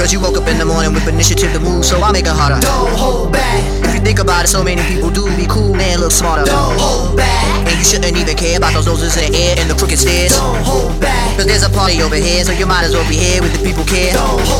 Cause you woke up in the morning with initiative to move, so I'll make it harder. Don't hold back. If you think about it, so many people do. Be cool, man, look smarter. Don't hold back. And you shouldn't even care about those noses in the air and the crooked stairs. Don't hold back. Cause there's a party over here, so you might as well be here with the people care. Don't hold